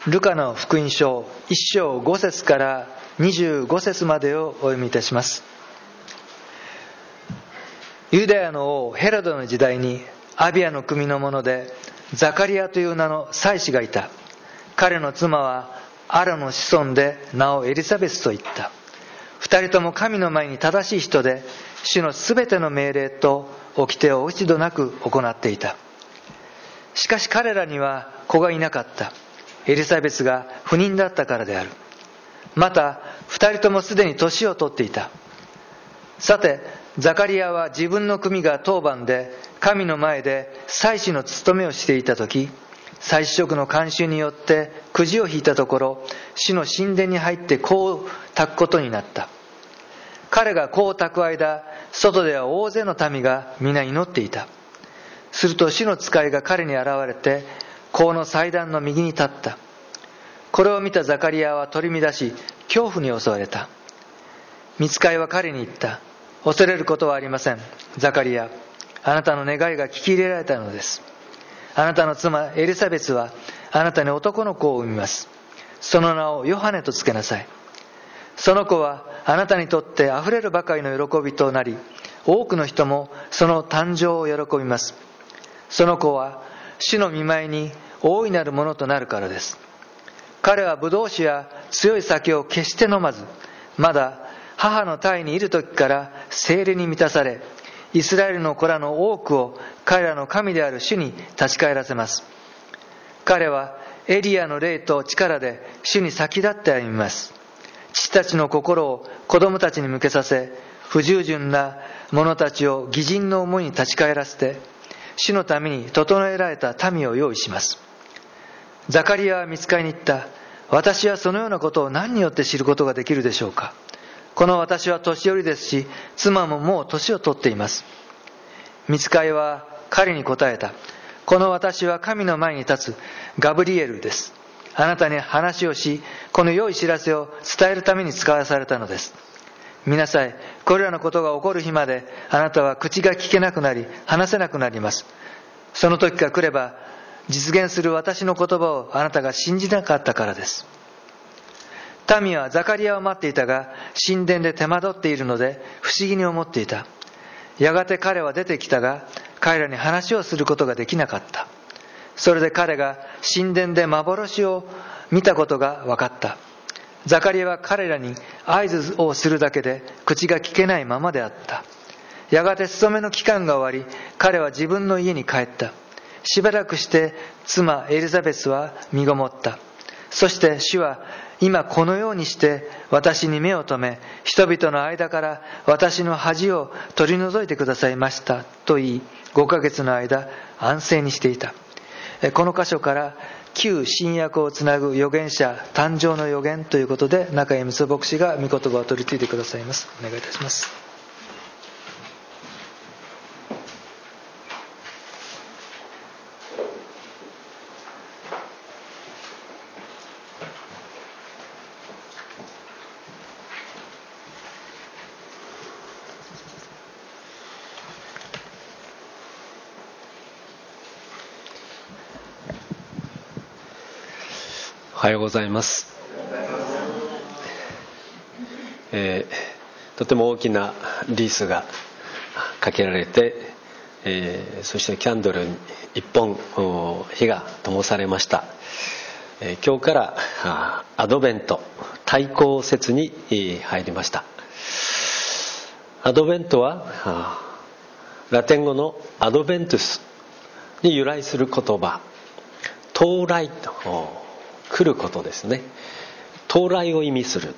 ルカの福音書1章5節から25節までをお読みいたします。ユダヤの王ヘロドの時代にアビアの組の者でザカリアという名の祭司がいた。彼の妻はアラの子孫で名をエリザベスと言った。二人とも神の前に正しい人で、主のすべての命令と掟を落ち度なく行っていた。しかし彼らには子がいなかった。エリザベスが不妊だったからである。また二人ともすでに年を取っていた。さてザカリアは自分の組が当番で神の前で祭司の務めをしていたとき、祭司職の慣習によってくじを引いたところ、主の神殿に入って香を焚くことになった。彼が香を焚く間、外では大勢の民が皆祈っていた。すると主の使いが彼に現れて、香の祭壇の右に立った。これを見たザカリアは取り乱し、恐怖に襲われた。御使いは彼に言った。恐れることはありません。ザカリア、あなたの願いが聞き入れられたのです。あなたの妻エリザベスはあなたに男の子を産みます。その名をヨハネとつけなさい。その子はあなたにとってあふれるばかりの喜びとなり、多くの人もその誕生を喜びます。その子は主の御前に大いなるものとなるからです。彼はブドウ酒や強い酒を決して飲まず、まだ母の胎にいる時から聖霊に満たされ、イスラエルの子らの多くを彼らの神である主に立ち返らせます。彼はエリアの霊と力で主に先立って歩みます。父たちの心を子供たちに向けさせ、不従順な者たちを義人の思いに立ち返らせて、主のために整えられた民を用意します。ザカリアは御使いに言った。私はそのようなことを何によって知ることができるでしょうか。この私は年寄りですし、妻ももう年を取っています。御使いは彼に答えた。この私は神の前に立つガブリエルです。あなたに話をし、この良い知らせを伝えるために使わされたのです。見なさい。これらのことが起こる日まで、あなたは口が聞けなくなり、話せなくなります。その時が来れば、実現する私の言葉をあなたが信じなかったからです。民はザカリアを待っていたが、神殿で手間取っているので不思議に思っていた。やがて彼は出てきたが、彼らに話をすることができなかった。それで彼が神殿で幻を見たことが分かった。ザカリアは彼らに合図をするだけで口が聞けないままであった。やがて勤めの期間が終わり、彼は自分の家に帰った。しばらくして妻エリザベスは身ごもった。そして主は今このようにして私に目を留め、人々の間から私の恥を取り除いてくださいましたと言い、5ヶ月の間安静にしていた。この箇所から旧新約をつなぐ預言者誕生の預言ということで、中江光牧師が御言葉を取り次いでくださいます。お願いいたします。 おはようございます。とても大きなリースがかけられて、そしてキャンドルに一本火が灯されました。今日からアドベント対抗節に入りました。アドベントはラテン語のアドベントゥスに由来する言葉、到来と来ることですね。到来を意味する、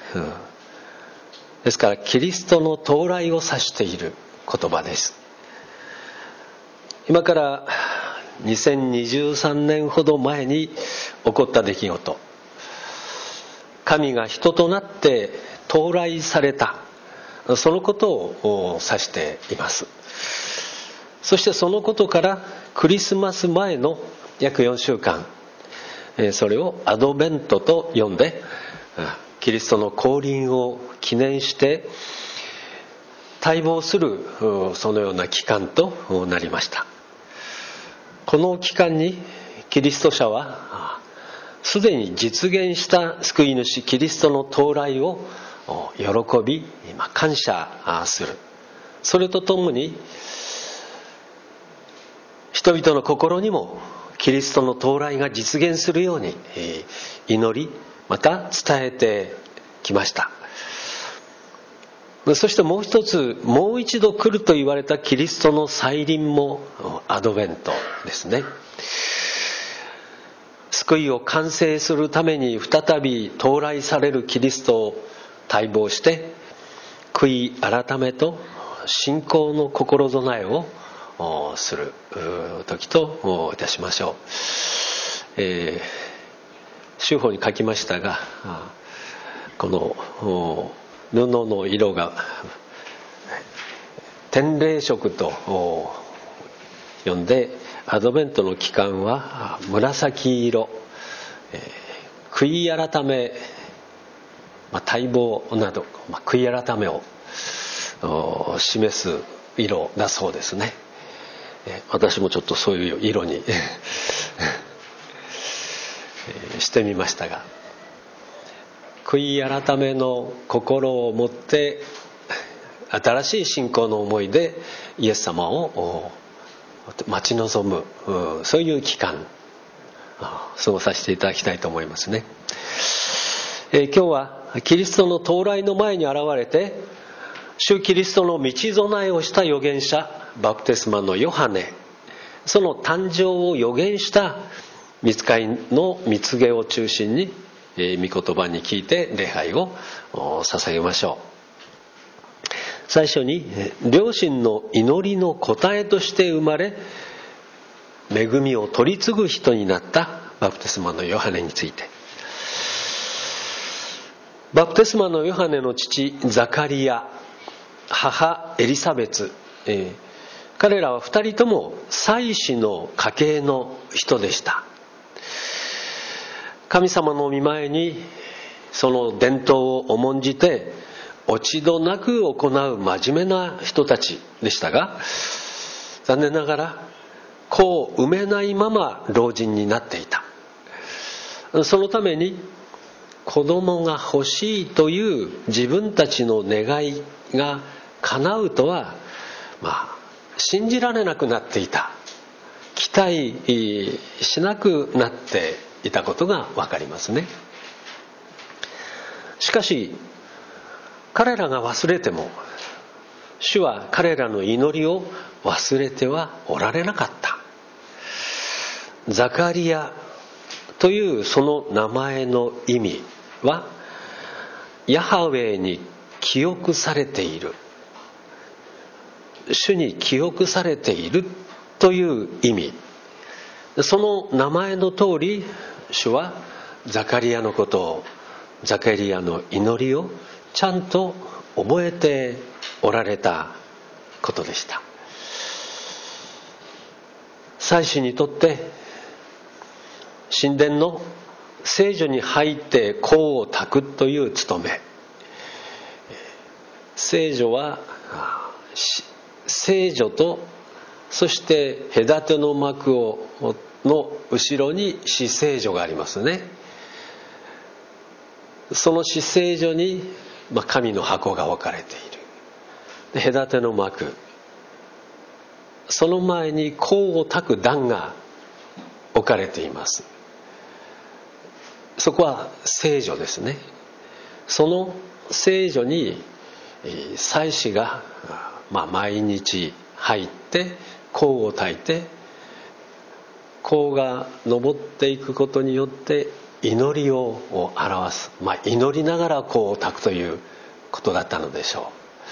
ですからキリストの到来を指している言葉です。今から2023年ほど前に起こった出来事、神が人となって到来された、そのことを指しています。そしてそのことからクリスマス前の約4週間、それをアドベントと呼んで、キリストの降臨を記念して待望するそのような期間となりました。この期間にキリスト者はすでに実現した救い主キリストの到来を喜び感謝する。それとともに人々の心にもキリストの到来が実現するように祈りまた伝えてきました。そしてもう一つ、もう一度来ると言われたキリストの再臨もアドベントですね。救いを完成するために再び到来されるキリストを待望して悔い改めと信仰の心備えをする時といたしましょう。修法に書きましたが、この布の色が天霊色と呼んで、アドベントの期間は紫色、悔い改め、待望など、悔い改めを示す色だそうですね。私もちょっとそういう色にしてみましたが、悔い改めの心を持って新しい信仰の思いでイエス様を待ち望む、そういう期間過ごさせていただきたいと思いますね。今日はキリストの到来の前に現れて主キリストの道備えをした預言者バプテスマのヨハネ、その誕生を預言した御使いの蜜毛を中心に御言葉に聞いて礼拝を捧げましょう。最初に両親の祈りの答えとして生まれ恵みを取り継ぐ人になったバプテスマのヨハネについて。バプテスマのヨハネの父ザカリア、母エリサベツ、彼らは二人とも祭司の家系の人でした。神様の御前にその伝統を重んじて落ち度なく行う真面目な人たちでしたが、残念ながら子を産めないまま老人になっていた。そのために子供が欲しいという自分たちの願いが叶うとは信じられなくなっていた、期待しなくなっていたことが分かりますね。しかし彼らが忘れても主は彼らの祈りを忘れてはおられなかった。ザカリアというその名前の意味はヤハウェに記憶されている、主に記憶されているという意味。その名前の通り主はザカリアのことを、ザカリアの祈りをちゃんと覚えておられたことでした。祭司にとって神殿の聖所に入って香を焚くという務め、聖所は聖女とそして隔ての幕の後ろに至聖所がありますね。その至聖所に神の箱が置かれている。で隔ての幕、その前に香を焚く壇が置かれています。そこは聖所ですね。その聖所に祭司が毎日入って香を焚いて、香が昇っていくことによって祈りを表す、祈りながら香を焚くということだったのでしょう。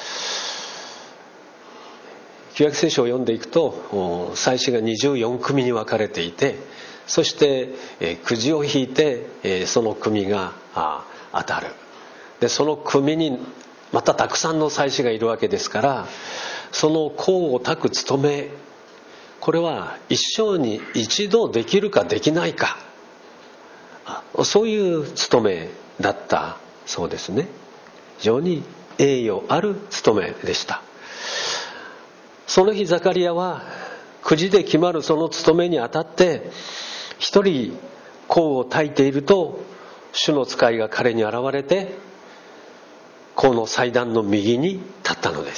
旧約聖書を読んでいくと祭司が24組に分かれていて、そしてくじを引いてその組が当たる。でその組にまたたくさんの祭司がいるわけですから、その香を焚く務め、これは一生に一度できるかできないか、そういう務めだったそうですね。非常に栄誉ある務めでした。その日ザカリアはくじで決まるその務めにあたって一人香を焚いていると、主の使いが彼に現れて、香の祭壇の右に立ったのです。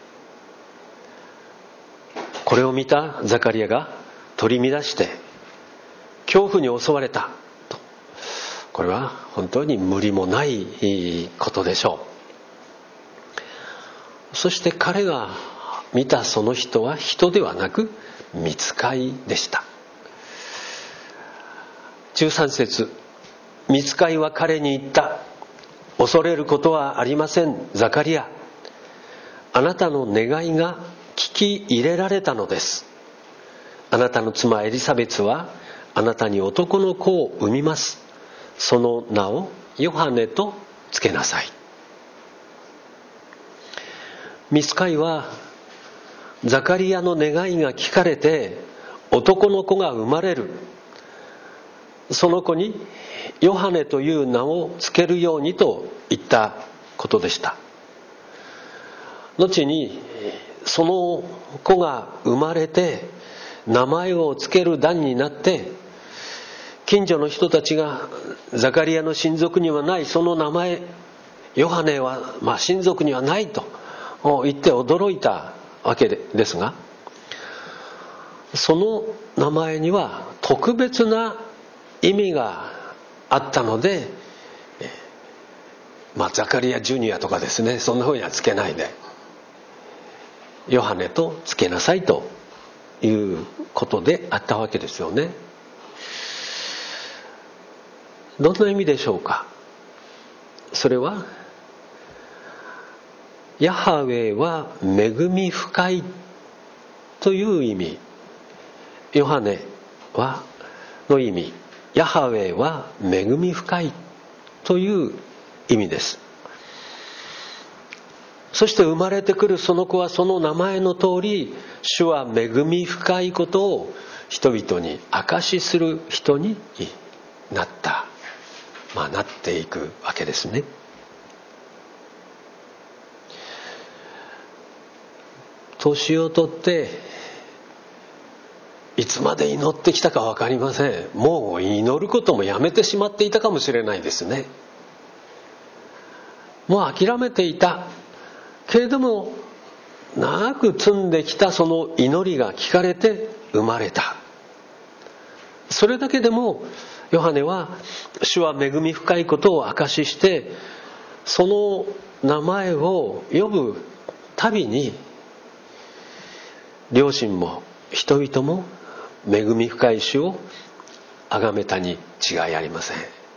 これを見たザカリアが取り乱して恐怖に襲われたと。これは本当に無理もないことでしょう。そして彼が見たその人は人ではなく御使いでした。13節、御使いは彼に言った。恐れることはありません、ザカリア。あなたの願いが聞き入れられたのです。あなたの妻エリザベツはあなたに男の子を産みます。その名をヨハネとつけなさい。御使いはザカリアの願いが聞かれて男の子が生まれる。その子にヨハネという名をつけるようにと言ったことでした。後にその子が生まれて名前をつける段になって、近所の人たちがザカリアの親族にはないその名前ヨハネは親族にはないと言って驚いたわけですが、その名前には特別な意味があったので、ザカリアジュニアとかですね、そんな風にはつけないでヨハネとつけなさいということであったわけですよね。どんな意味でしょうか。それはヤハウェは恵み深いという意味、ヨハネはの意味、ヤハウェは恵み深いという意味です。そして生まれてくるその子はその名前の通り、主は恵み深いことを人々に証しする人になった、なっていくわけですね。年をとっていつまで祈ってきたか分かりません。もう祈ることもやめてしまっていたかもしれないですね。もう諦めていたけれども、長く積んできたその祈りが聞かれて生まれた。それだけでもヨハネは主は恵み深いことを証しして、その名前を呼ぶたびに両親も人々も恵み深い主を崇めたに違いありません。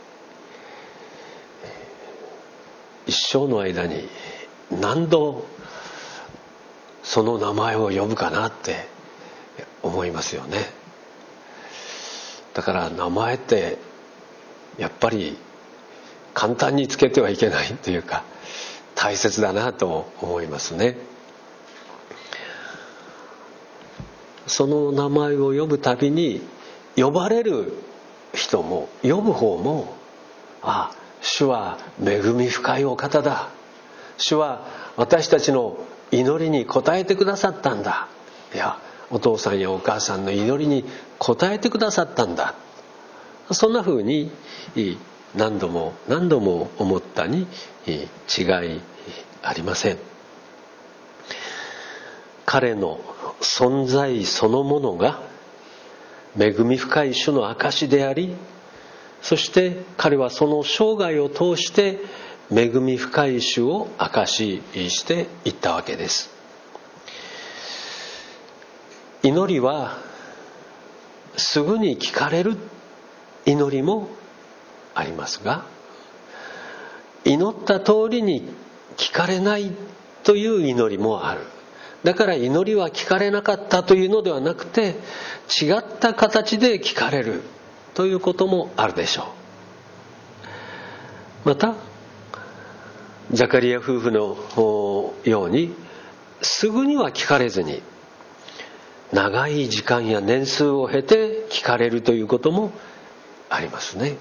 一生の間に何度その名前を呼ぶかなって思いますよね。だから名前ってやっぱり簡単につけてはいけないというか、大切だなと思いますね。その名前を呼ぶたびに呼ばれる人も呼ぶ方も、主は恵み深いお方だ、主は私たちの祈りに応えてくださったんだ、いやお父さんやお母さんの祈りに応えてくださったんだ、そんな風に何度も何度も思ったに違いありません。彼の存在そのものが恵み深い主の証であり、そして彼はその生涯を通して恵み深い主を証ししていったわけです。祈りはすぐに聞かれる祈りもありますが、祈った通りに聞かれないという祈りもある。だから祈りは聞かれなかったというのではなくて、違った形で聞かれるということもあるでしょう。またザカリア夫婦のようにすぐには聞かれずに、長い時間や年数を経て聞かれるということもありますね。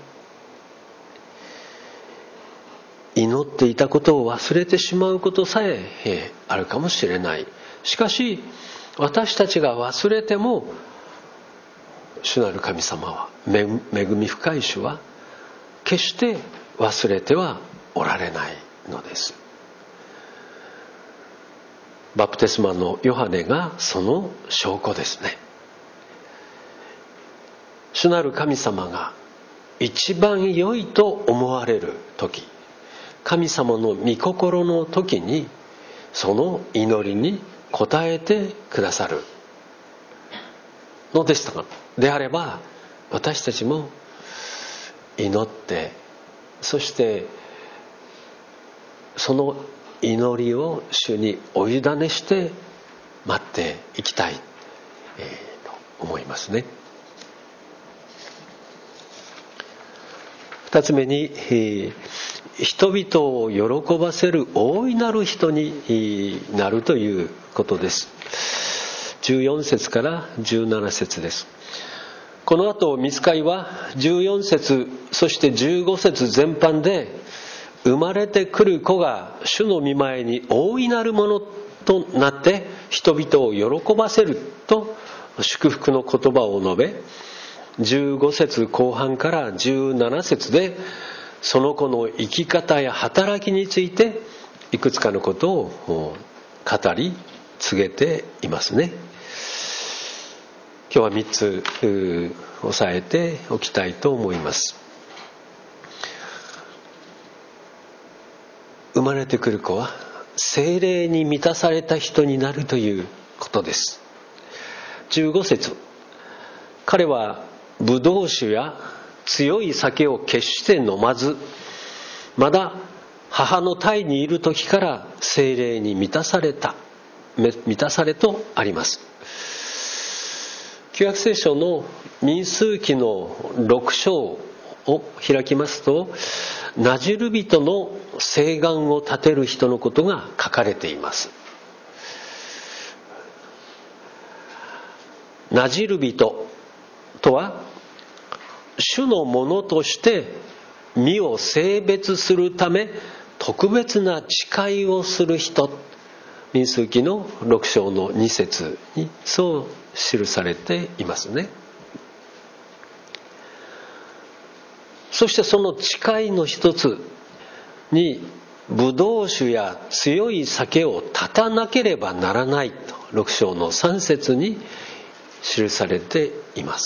祈っていたことを忘れてしまうことさえあるかもしれない。しかし私たちが忘れても主なる神様は、恵み深い主は決して忘れてはおられないのです。バプテスマのヨハネがその証拠ですね。主なる神様が一番良いと思われる時、神様の御心の時にその祈りに応えてくださるのでしたが、であれば私たちも祈って、そしてその祈りを主にお委ねして待っていきたい、と思いますね。二つ目に、人々を喜ばせる大いなる人になるということです。14節から17節です。この後御使いは14節そして15節全般で、生まれてくる子が主の御前に大いなるものとなって人々を喜ばせると祝福の言葉を述べ、15節後半から17節でその子の生き方や働きについていくつかのことを語り告げていますね。今日は3つ押さえておきたいと思います。生まれてくる子は聖霊に満たされた人になるということです。15節、彼はブドウ酒や強い酒を決して飲まず、まだ母の胎にいる時から聖霊に満たされとあります。旧約聖書の民数記の6章を開きますと、ナジル人の誓願を立てる人のことが書かれています。ナジル人とは、主のものとして身を聖別するため特別な誓いをする人。民数記の6章の2節にそう記されていますね。そしてその誓いの一つに、ブドウ酒や強い酒を断たなければならないと6章の3節に記されています。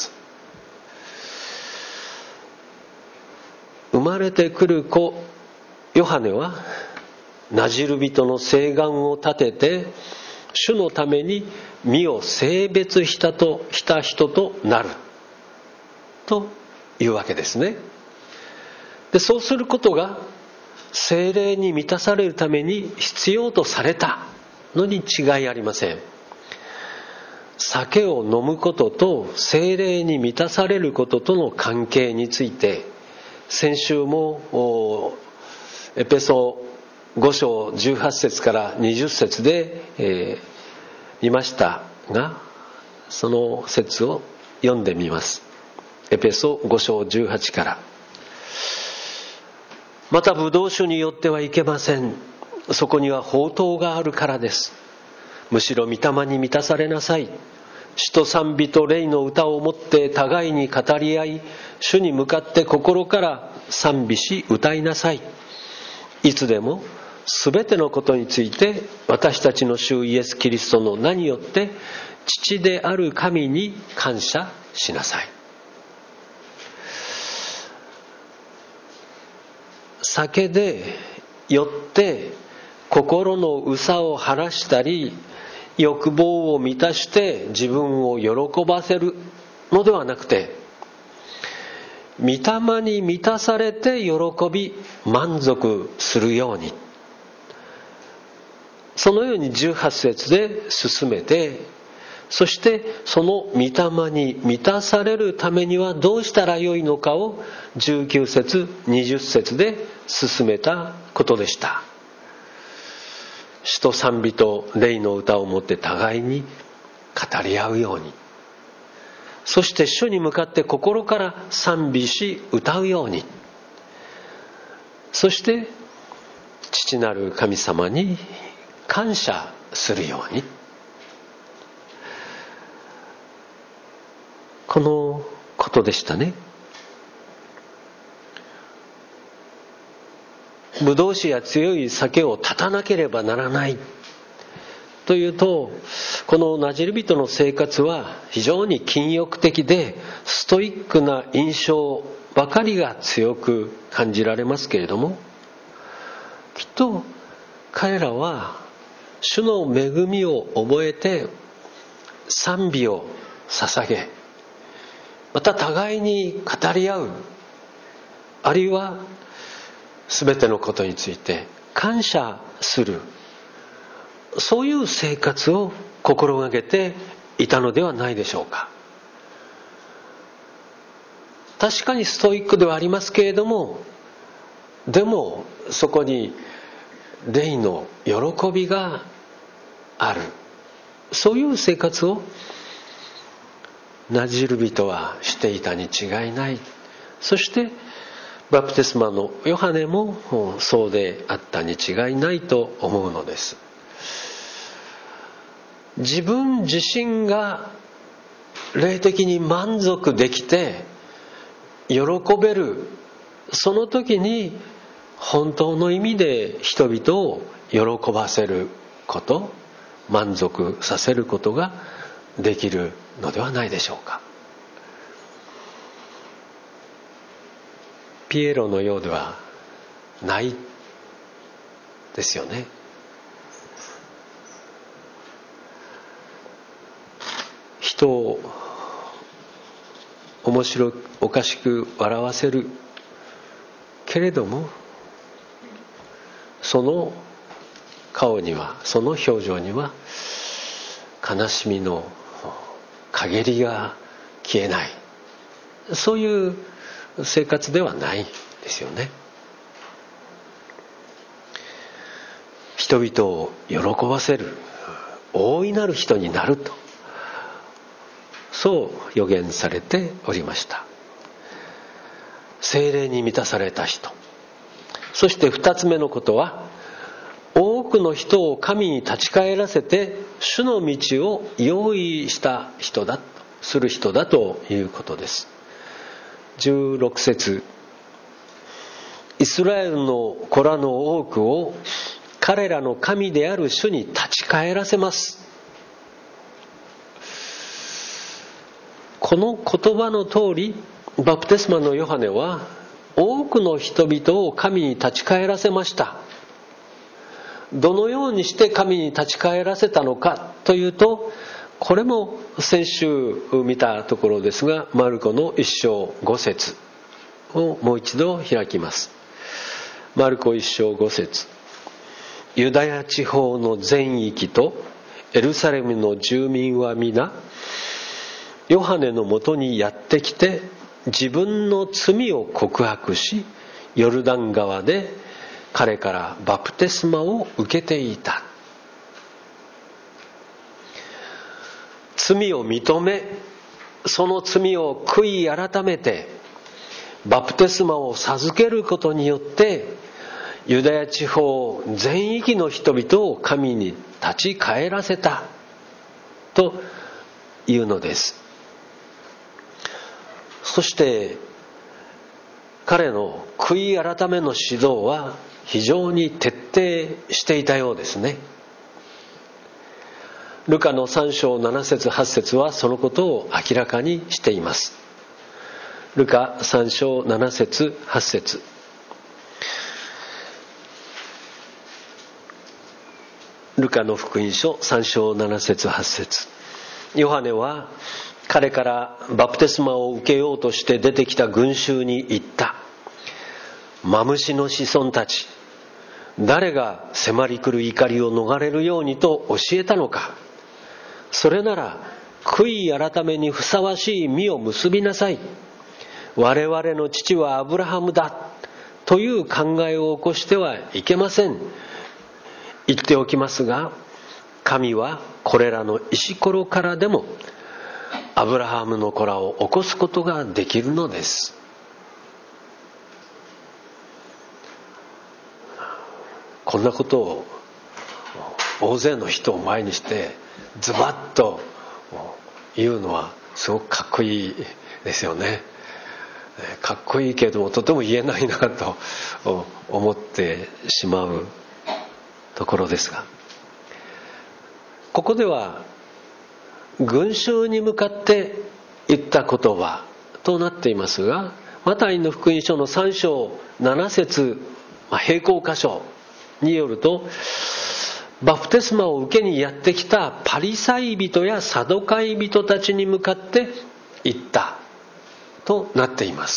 生まれてくる子ヨハネはナジル人の誓願を立てて主のために身を聖別した人となるというわけですね。で、そうすることが聖霊に満たされるために必要とされたのに違いありません。酒を飲むことと聖霊に満たされることとの関係について、先週もエペソ5章18節から20節で、見ましたが、その節を読んでみます。エペソ5章18から。またブドウ酒によってはいけません。そこには法灯があるからです。むしろ御霊に満たされなさい。詩と賛美と霊の歌をもって互いに語り合い、主に向かって心から賛美し歌いなさい。いつでもすべてのことについて私たちの主イエス・キリストの名によって父である神に感謝しなさい。酒で酔って心の憂さを晴らしたり、欲望を満たして自分を喜ばせるのではなくて、御霊に満たされて喜び満足するように、そのように18節で進めて、そしてその御霊に満たされるためにはどうしたらよいのかを19節20節で進めたことでした。詩と賛美と霊の歌をもって互いに語り合うように、そして主に向かって心から賛美し歌うように、そして父なる神様に感謝するように。 このことでしたね。ブドウ酒や強い酒を断たなければならないというと、このナジル人の生活は非常に禁欲的でストイックな印象ばかりが強く感じられますけれども、きっと彼らは主の恵みを覚えて賛美を捧げ、また互いに語り合う、あるいは全てのことについて感謝する、そういう生活を心がけていたのではないでしょうか。確かにストイックではありますけれども、でもそこに霊の喜びがある、そういう生活をナジル人はしていたに違いない。そしてバプテスマのヨハネもそうであったに違いないと思うのです。自分自身が霊的に満足できて喜べる、その時に本当の意味で人々を喜ばせること、満足させることができるのではないでしょうか。ピエロのようではないですよね。人を面白おかしく笑わせるけれども、その顔には、その表情には悲しみの陰りが消えない、そういう生活ではないですよね。人々を喜ばせる大いなる人になると、そう予言されておりました。聖霊に満たされた人、そして二つ目のことは、多くの人を神に立ち返らせて主の道を用意した人だ、する人だということです。16節、イスラエルの子らの多くを彼らの神である主に立ち返らせます。この言葉の通り、バプテスマのヨハネは多くの人々を神に立ち返らせました。どのようにして神に立ち返らせたのかというと、これも先週見たところですが、マルコの1章5節をもう一度開きます。マルコ1章5節、ユダヤ地方の全域とエルサレムの住民は皆ヨハネのもとにやってきて、自分の罪を告白し、ヨルダン川で彼からバプテスマを受けていた。罪を認め、その罪を悔い改めてバプテスマを授けることによって、ユダヤ地方全域の人々を神に立ち返らせたというのです。そして彼の悔い改めの指導は非常に徹底していたようですね。ルカの3章7節8節はそのことを明らかにしています。ルカ3章7節8節、ルカの福音書3章7節8節、ヨハネは彼からバプテスマを受けようとして出てきた群衆に言った。マムシの子孫たち、誰が迫り来る怒りを逃れるようにと教えたのか。それなら悔い改めにふさわしい実を結びなさい。我々の父はアブラハムだという考えを起こしてはいけません。言っておきますが、神はこれらの石ころからでもアブラハムの子らを起こすことができるのです。こんなことを大勢の人を前にしてズバッと言うのはすごくかっこいいですよね。かっこいいけれどもとても言えないなと思ってしまうところですが、ここでは群衆に向かって言った言葉となっていますが、マタイの福音書の3章7節並行箇所によると、バプテスマを受けにやってきたパリサイ人やサドカイ人たちに向かって言ったとなっています。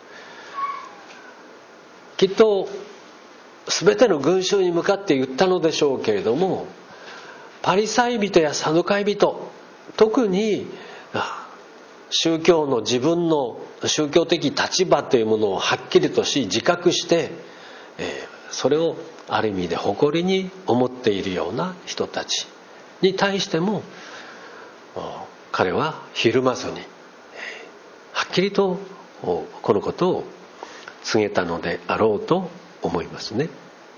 きっと全ての群衆に向かって言ったのでしょうけれども、パリサイ人やサドカイ人、特に宗教の自分の宗教的立場というものをはっきりとし自覚して、それをある意味で誇りに思っているような人たちに対しても、彼はひるまずにはっきりとこのことを告げたのであろうと思いますね。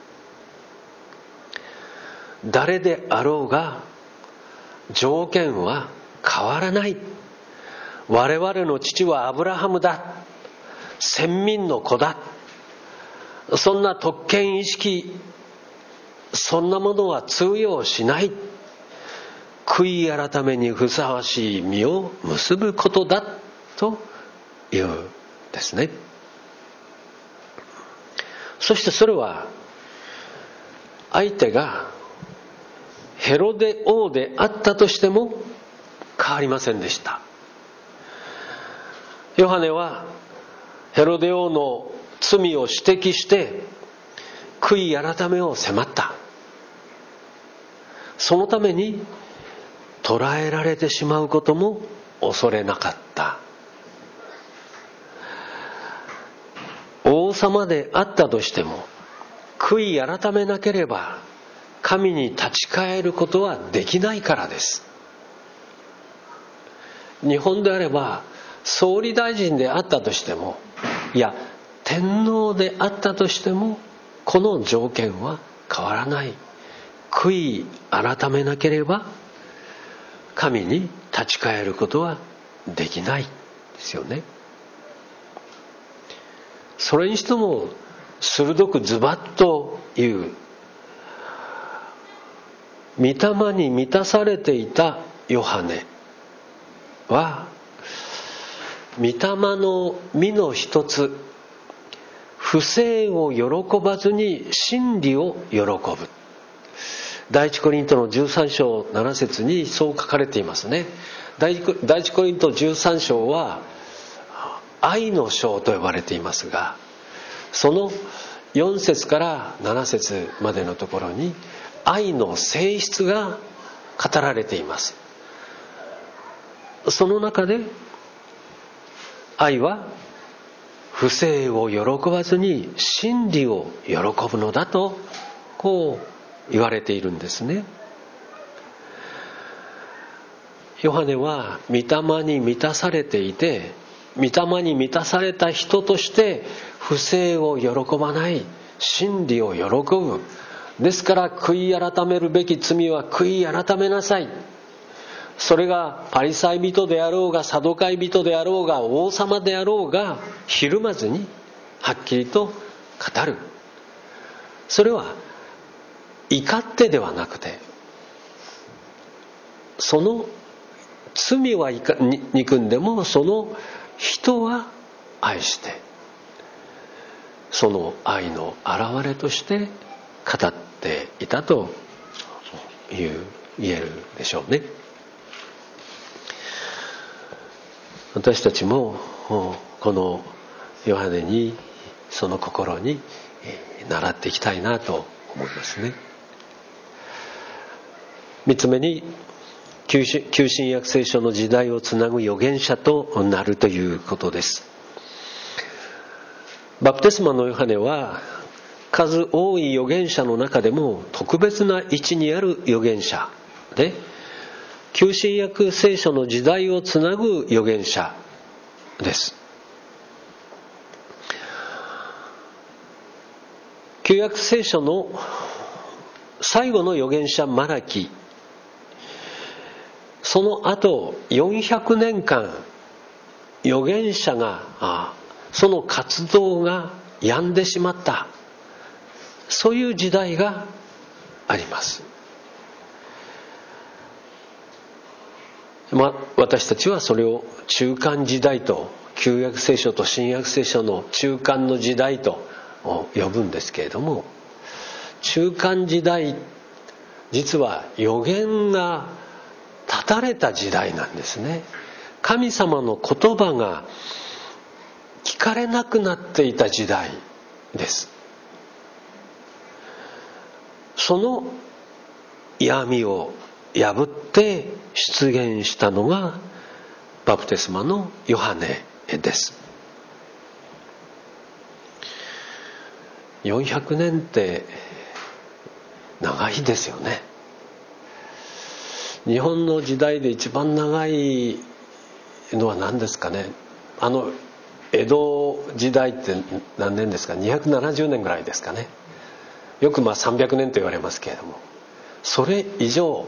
誰であろうが条件は変わらない。我々の父はアブラハムだ、先民の子だ、そんな特権意識、そんなものは通用しない。悔い改めにふさわしい実を結ぶことだというんですね。そしてそれは相手がヘロデ王であったとしても変わりませんでした。ヨハネはヘロデ王の罪を指摘して悔い改めを迫った。そのために捕らえられてしまうことも恐れなかった。王様であったとしても悔い改めなければ神に立ち返ることはできないからです。日本であれば総理大臣であったとしても、いや天皇であったとしてもこの条件は変わらない。悔い改めなければ神に立ち返ることはできないですよね。それにしても鋭くズバッと言う、御霊に満たされていたヨハネは御霊の実の一つ、不正を喜ばずに真理を喜ぶ。第一コリントの13章7節にそう書かれていますね。第一コリント13章は愛の章と呼ばれていますが、その4節から7節までのところに愛の性質が語られています。その中で愛は不正を喜ばずに真理を喜ぶのだとこう言われているんですね。ヨハネは御霊に満たされていて、御霊に満たされた人として不正を喜ばない、真理を喜ぶ。ですから悔い改めるべき罪は悔い改めなさい。それがパリサイ人であろうがサドカイ人であろうが王様であろうがひるまずにはっきりと語る。それは怒ってではなくて、その罪は憎んでもその人は愛して、その愛の表れとして語っていたと言えるでしょうね。私たちもこのヨハネにその心に習っていきたいなと思いますね。3つ目に旧新約聖書の時代をつなぐ預言者となるということです。バプテスマのヨハネは数多い預言者の中でも特別な位置にある預言者で、旧新約聖書の時代をつなぐ預言者です。旧約聖書の最後の預言者マラキ、 その後400年間預言者がその活動が止んでしまった、そういう時代があります。私たちはそれを中間時代と、旧約聖書と新約聖書の中間の時代と呼ぶんですけれども、中間時代、実は預言が断たれた時代なんですね。神様の言葉が聞かれなくなっていた時代です。その闇を破って出現したのがバプテスマのヨハネです。400年って長いですよね。日本の時代で一番長いのは何ですかね。江戸時代って何年ですか。270年ぐらいですかね。よく300年と言われますけれども、それ以上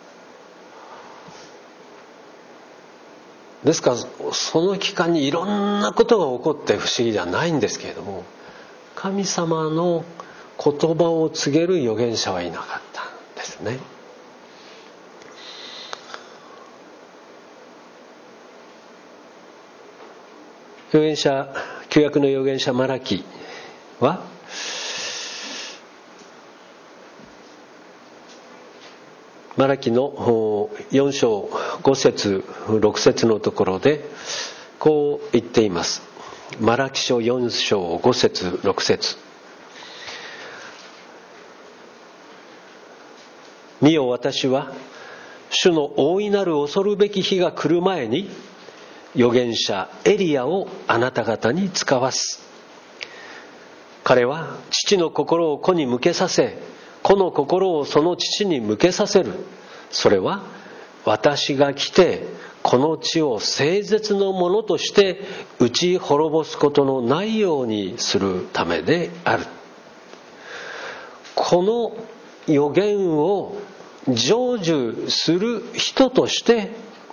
ですから、その期間にいろんなことが起こって不思議じゃないんですけれども、神様の言葉を告げる預言者はいなかったんですね。預言者、旧約の預言者マラキはマラキの4章5節6節のところでこう言っています。マラキ書4章5節6節、見よ、私は主の大いなる恐るべき日が来る前に預言者エリヤをあなた方に使わす。彼は父の心を子に向けさせ、子の心をその父に向けさせる。それは私が来てこの地を聖絶のものとして打ち滅ぼすことのないようにするためである。この預言を成就する人として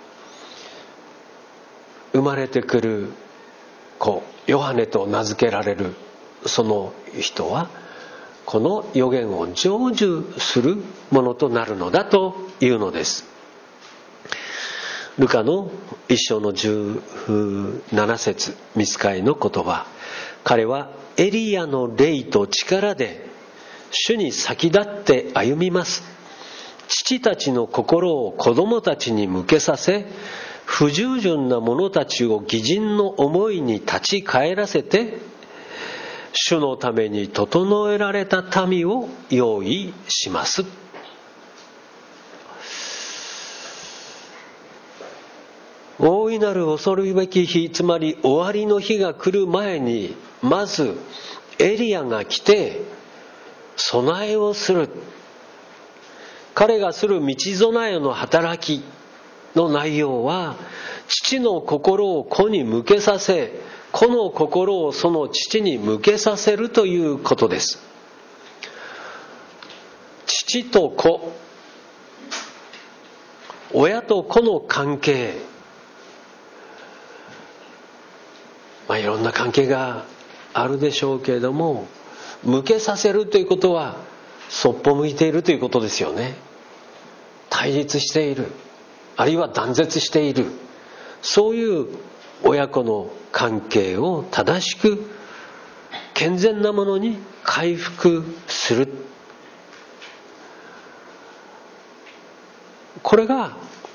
生まれてくる子、ヨハネと名付けられるその人は、この預言を成就するものとなるのだというのです。ルカの1章の17節、御使いの言葉、彼はエリヤの霊と力で主に先立って歩みます。父たちの心を子供たちに向けさせ、不従順な者たちを義人の思いに立ち返らせて、主のために整えられた民を用意します。大いなる恐るべき日、つまり終わりの日が来る前に、まずエリヤが来て備えをする。彼がする道備えの働きの内容は、父の心を子に向けさせ、子の心をその父に向けさせるということです。父と子、親と子の関係、いろんな関係があるでしょうけれども、向けさせるということはそっぽ向いているということですよね。対立している、あるいは断絶している、そういう親子の関係を正しく健全なものに回復する。これが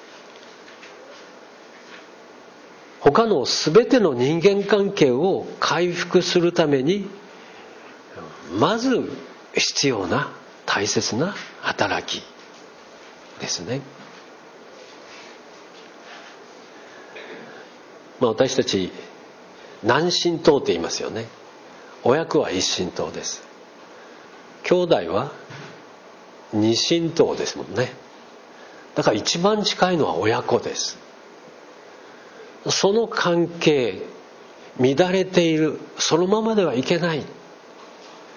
他のすべての人間関係を回復するためにまず必要な大切な働きですね。私たち何神道って言いますよね。親子は一神道です。兄弟は二神道ですもんね。だから一番近いのは親子です。その関係乱れている、そのままではいけない。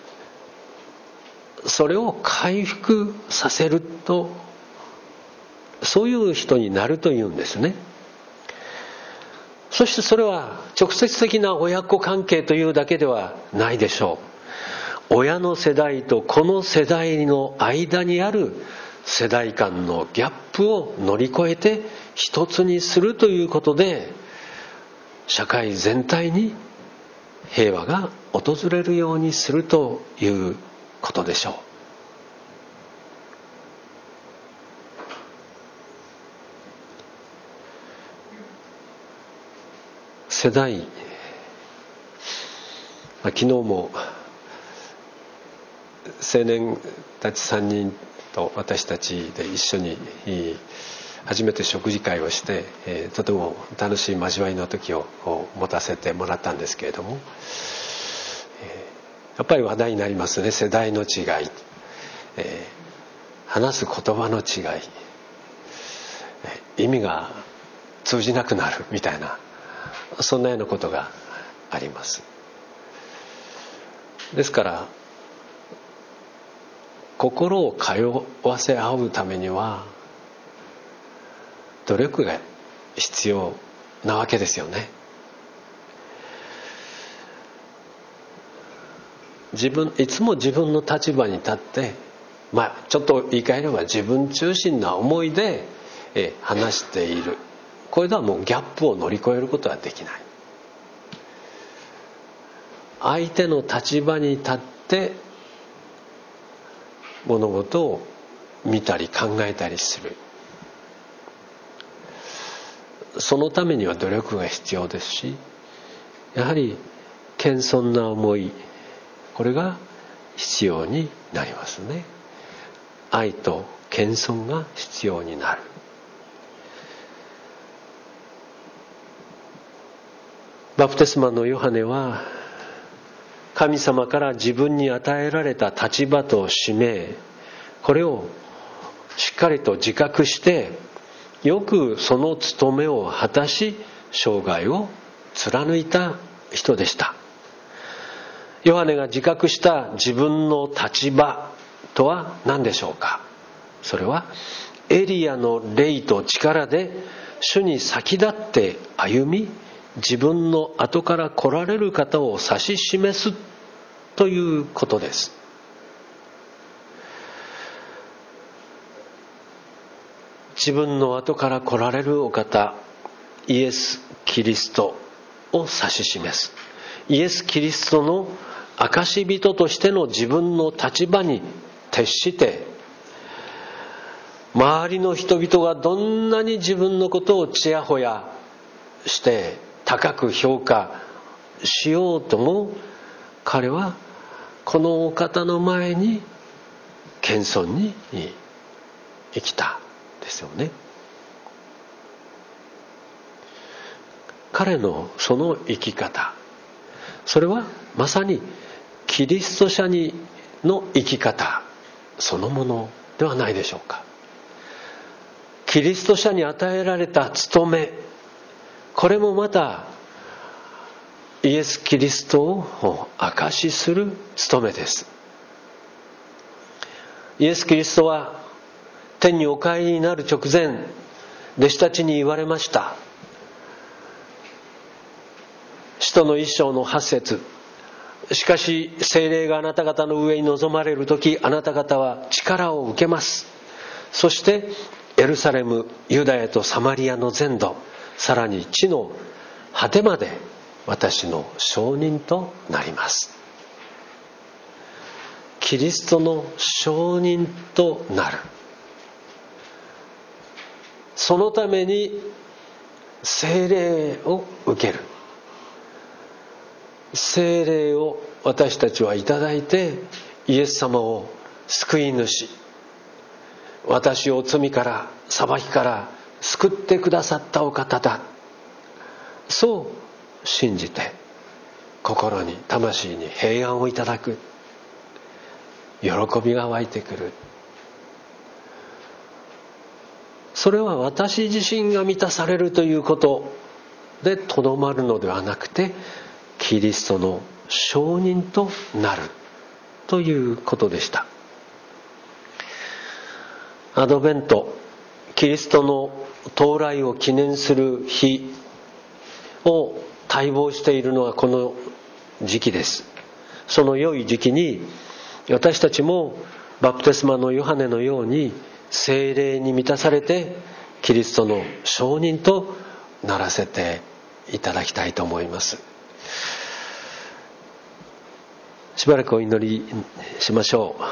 それを回復させるとそういう人になるというんですね。そしてそれは直接的な親子関係というだけではないでしょう。親の世代とこの世代の間にある世代間のギャップを乗り越えて一つにするということで、社会全体に平和が訪れるようにするということでしょう。世代、昨日も青年たち3人と私たちで一緒に初めて食事会をして、とても楽しい交わりの時を持たせてもらったんですけれども、やっぱり話題になりますね。世代の違い、話す言葉の違い、意味が通じなくなるみたいな、そんなようなことがあります。ですから心を通わせ合うためには努力が必要なわけですよね。いつも自分の立場に立って、ちょっと言い換えれば自分中心な思いで話している。これではもうギャップを乗り越えることはできない。相手の立場に立って物事を見たり考えたりする。そのためには努力が必要ですし、やはり謙遜な思い、これが必要になりますね。愛と謙遜が必要になる。バプテスマのヨハネは神様から自分に与えられた立場と使命、これをしっかりと自覚してよくその務めを果たし生涯を貫いた人でした。ヨハネが自覚した自分の立場とは何でしょうか。それはエリアの霊と力で主に先立って歩み、自分の後から来られる方を指し示すということです。自分の後から来られるお方、イエス・キリストを指し示す。イエス・キリストの証人としての自分の立場に徹して、周りの人々がどんなに自分のことをちやほやして高く評価しようとも、彼はこのお方の前に謙遜に生きたですよね。彼のその生き方、それはまさにキリスト者の生き方そのものではないでしょうか。キリスト者に与えられた務め、これもまたイエス・キリストを証しする務めです。イエス・キリストは天にお帰りになる直前、弟子たちに言われました。使徒の一章の8節、しかし聖霊があなた方の上に臨まれるとき、あなた方は力を受けます。そしてエルサレム、ユダヤとサマリアの全土、さらに地の果てまで私の証人となります。キリストの証人となる。そのために聖霊を受ける。聖霊を私たちはいただいて、イエス様を救い主、私を罪から裁きから救ってくださったお方だ、そう信じて心に魂に平安をいただく、喜びが湧いてくる。それは私自身が満たされるということでとどまるのではなくて、キリストの証人となるということでした。アドベント、 キリストの到来を記念する日を待望しているのはこの時期です。その良い時期に私たちもバプテスマのヨハネのように聖霊に満たされてキリストの証人とならせていただきたいと思います。しばらくお祈りしましょう。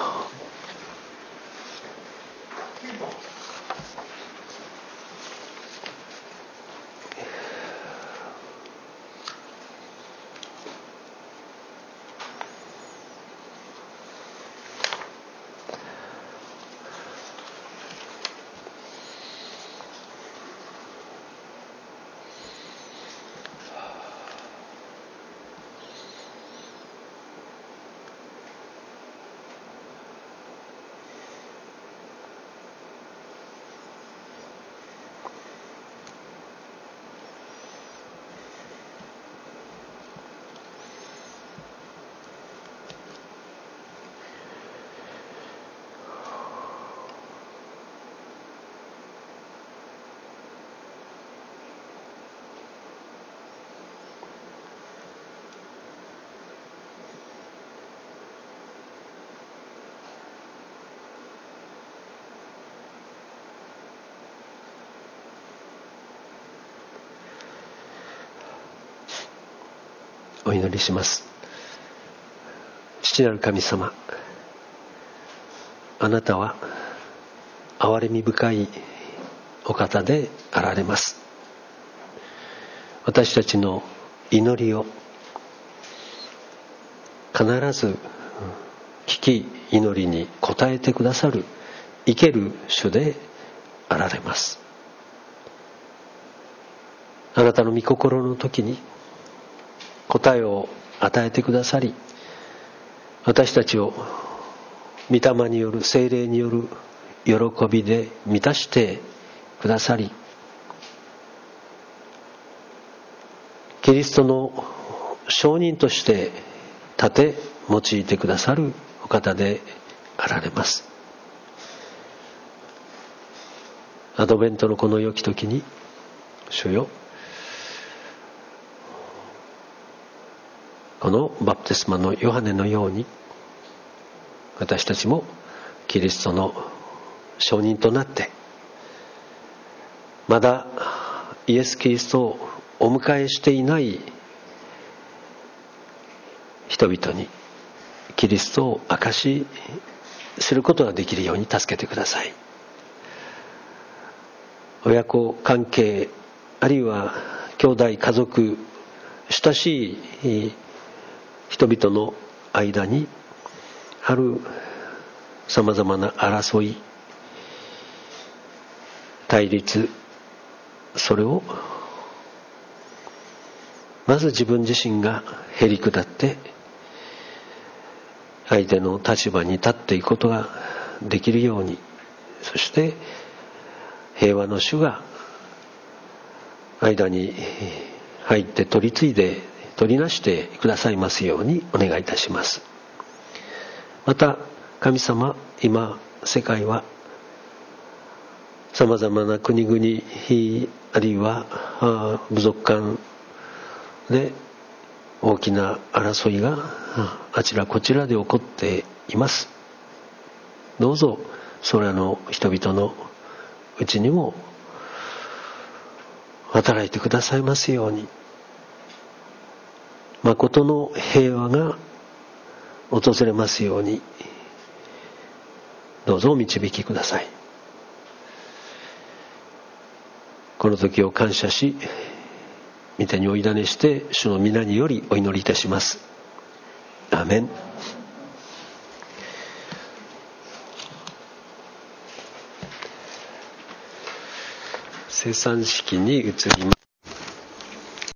お祈りします。父なる神様、あなたは憐れみ深いお方であられます。私たちの祈りを必ず聞き、祈りに応えてくださる生ける主であられます。あなたの御心の時に答えを与えてくださり、私たちを御霊による、聖霊による喜びで満たしてくださり、キリストの証人として立て用いてくださるお方であられます。アドベントのこの良き時に、主よ、このバプテスマのヨハネのように、私たちもキリストの証人となって、まだイエス・キリストをお迎えしていない人々にキリストを証しすることができるように助けてください。親子関係、あるいは兄弟家族、親しい人々の間にあるさまざまな争い、対立、それをまず自分自身がへり下って相手の立場に立っていくことができるように、そして平和の主が間に入って取り継いで取りなしてくださいますようにお願いいたします。また神様、今世界はさまざまな国々、あるいは部族間で大きな争いがあちらこちらで起こっています。どうぞそれらの人々のうちにも働いてくださいますように、誠の平和が訪れますように、どうぞお導きください。この時を感謝し、御手にお委ねして主の皆によりお祈りいたします。アーメン。生産式に移ります。